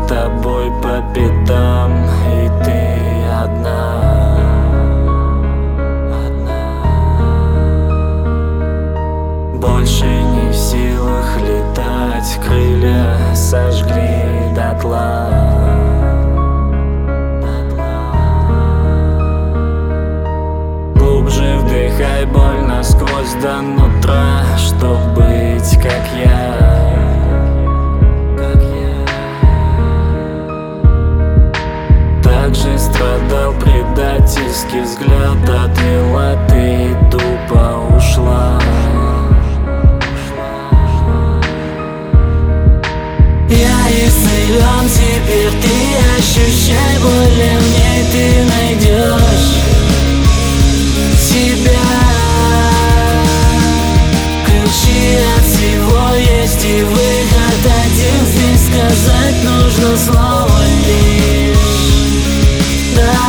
тобой по пятам, и ты одна. Больше не в силах летать, крылья сожгли дотла. Глубже вдыхай боль насквозь до нутра, чтоб быть как я. Также страдал предательский взгляд, отвела ты и тупо ушла. Я исцелен, теперь ты ощущай боль, и в ней ты найдешь себя. Ключи от всего есть и выход один, здесь сказать нужно слово лишь да.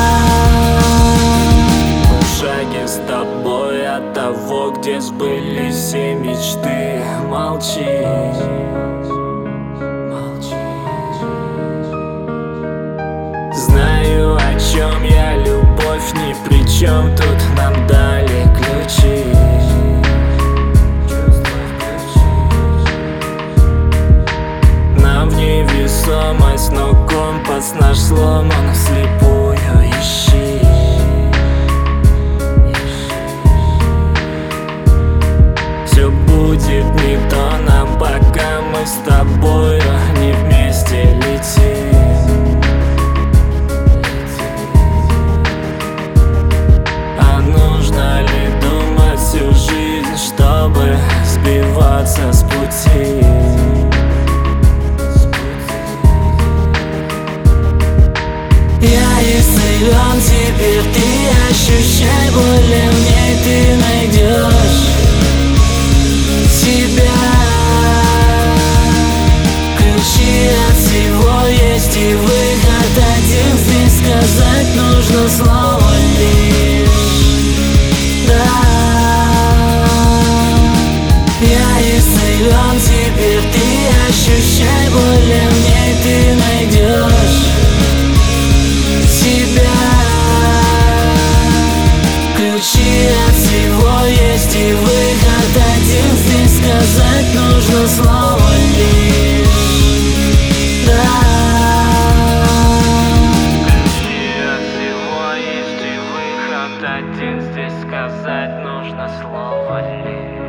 В шаге с тобой от того, где сбылись все мечты. Молчи. Знаю, о чем я, любовь ни при чем, тут нам дали ключи. Нам в невесомость, но компас наш сломан, вслепую ищи. Все будет не то нам, пока мы с тобою не вместе летим. Чтобы сбиваться с пути. Я исцелен, теперь ты ощущай боль, и в ней ты найдешь себя. Ключи от всего есть и выход один, здесь сказать нужно слово лишь да. Я исцелен, теперь ты ощущай боль, и в ней ты найдешь себя. Ключи от всего есть и выход один, здесь сказать нужно слово лишь да. Ключи от всего есть и выход один, здесь сказать нужно слово лишь.